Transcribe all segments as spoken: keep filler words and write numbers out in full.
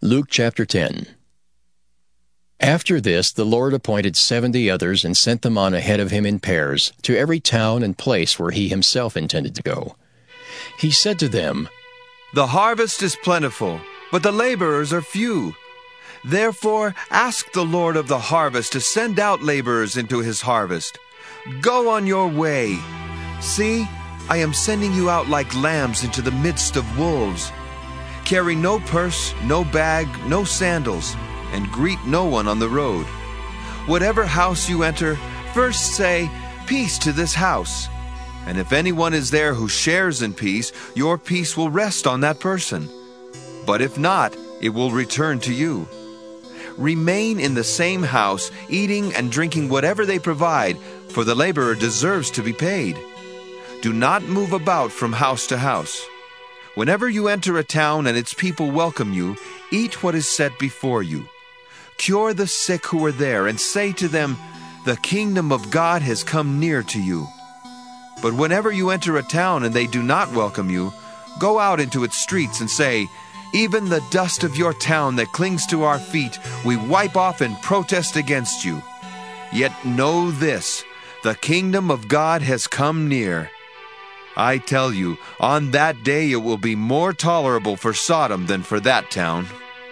Luke chapter ten. After this the Lord appointed seventy others and sent them on ahead of him in pairs to every town and place where he himself intended to go. He said to them, "The harvest is plentiful, but the laborers are few. Therefore ask the Lord of the harvest to send out laborers into his harvest. Go on your way. See, I am sending you out like lambs into the midst of wolves. Carry no purse, no bag, no sandals, and greet no one on the road. Whatever house you enter, first say, 'Peace to this house.' And if anyone is there who shares in peace, your peace will rest on that person. But if not, it will return to you. Remain in the same house, eating and drinking whatever they provide, for the laborer deserves to be paid. Do not move about from house to house. Whenever you enter a town and its people welcome you, eat what is set before you. Cure the sick who are there and say to them, 'The kingdom of God has come near to you.' But whenever you enter a town and they do not welcome you, go out into its streets and say, 'Even the dust of your town that clings to our feet, we wipe off in protest against you.' Yet know this, the kingdom of God has come near. I tell you, on that day it will be more tolerable for Sodom than for that town.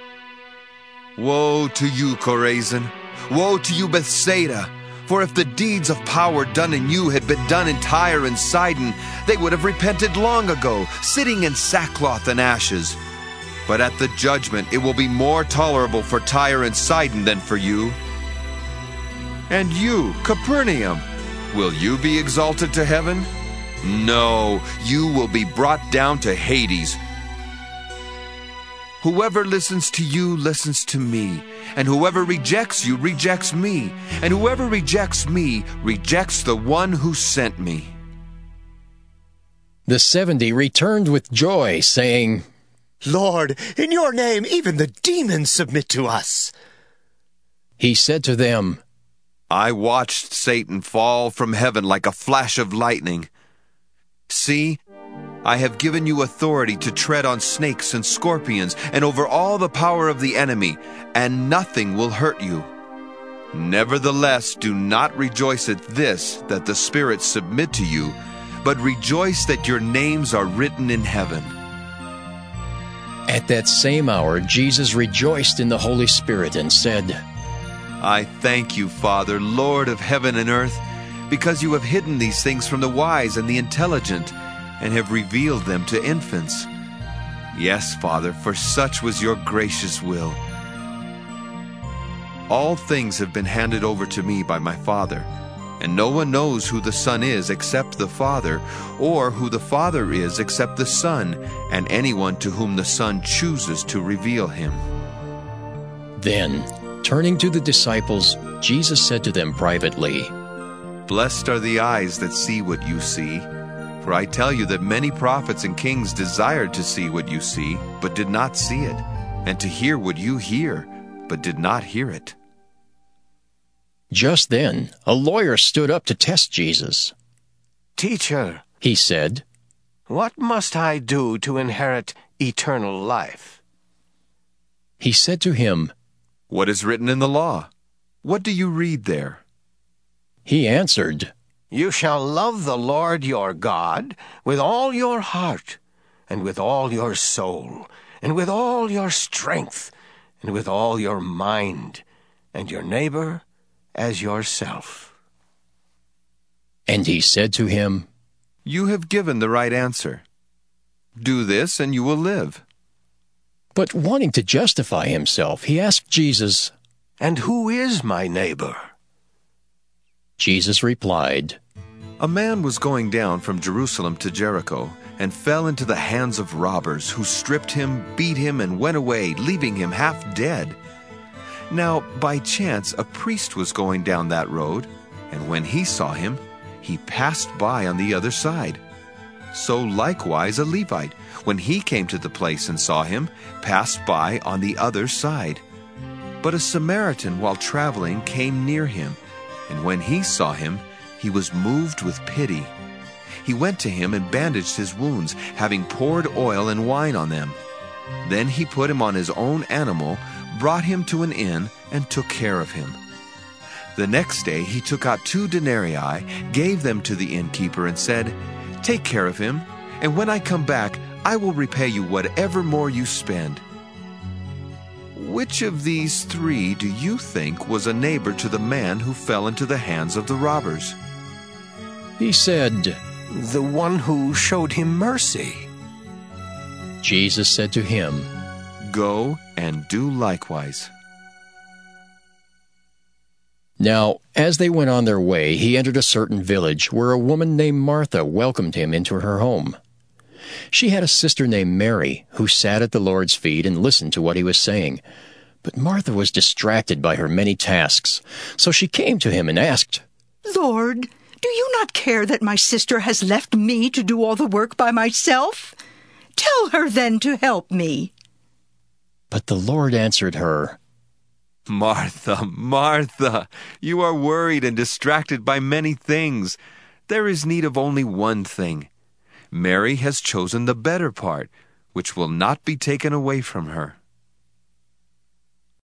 Woe to you, Chorazin! Woe to you, Bethsaida! For if the deeds of power done in you had been done in Tyre and Sidon, they would have repented long ago, sitting in sackcloth and ashes. But at the judgment it will be more tolerable for Tyre and Sidon than for you. And you, Capernaum, will you be exalted to heaven? No, you will be brought down to Hades. Whoever listens to you listens to me, and whoever rejects you rejects me, and whoever rejects me rejects the one who sent me." The seventy returned with joy, saying, "Lord, in your name even the demons submit to us." He said to them, "I watched Satan fall from heaven like a flash of lightning. See, I have given you authority to tread on snakes and scorpions and over all the power of the enemy, and nothing will hurt you. Nevertheless, do not rejoice at this, that the spirits submit to you, but rejoice that your names are written in heaven." At that same hour Jesus rejoiced in the Holy Spirit and said, "I thank you, Father, Lord of heaven and earth, because you have hidden these things from the wise and the intelligent, and have revealed them to infants. Yes, Father, for such was your gracious will. All things have been handed over to me by my Father, and no one knows who the Son is except the Father, or who the Father is except the Son, and anyone to whom the Son chooses to reveal him." Then, turning to the disciples, Jesus said to them privately, "Blessed are the eyes that see what you see. For I tell you that many prophets and kings desired to see what you see, but did not see it, and to hear what you hear, but did not hear it." Just then, a lawyer stood up to test Jesus. "Teacher," he said, "what must I do to inherit eternal life?" He said to him, "What is written in the law? What do you read there?" He answered, "You shall love the Lord your God with all your heart, and with all your soul, and with all your strength, and with all your mind, and your neighbor as yourself." And he said to him, "You have given the right answer. Do this and you will live." But wanting to justify himself, he asked Jesus, "And who is my neighbor?" Jesus replied, "A man was going down from Jerusalem to Jericho, and fell into the hands of robbers, who stripped him, beat him, and went away, leaving him half dead. Now, by chance, a priest was going down that road, and when he saw him, he passed by on the other side. So likewise a Levite, when he came to the place and saw him, passed by on the other side. But a Samaritan, while traveling, came near him, and when he saw him, he was moved with pity. He went to him and bandaged his wounds, having poured oil and wine on them. Then he put him on his own animal, brought him to an inn, and took care of him. The next day he took out two denarii, gave them to the innkeeper, and said, "Take care of him, and when I come back, I will repay you whatever more you spend." Which of these three do you think was a neighbor to the man who fell into the hands of the robbers? He said, "The one who showed him mercy." Jesus said to him, "Go and do likewise." Now, as they went on their way, he entered a certain village where a woman named Martha welcomed him into her home. She had a sister named Mary, who sat at the Lord's feet and listened to what he was saying. But Martha was distracted by her many tasks, so she came to him and asked, "Lord, do you not care that my sister has left me to do all the work by myself? Tell her then to help me." But the Lord answered her, "Martha, Martha, you are worried and distracted by many things. There is need of only one thing. Mary has chosen the better part, which will not be taken away from her."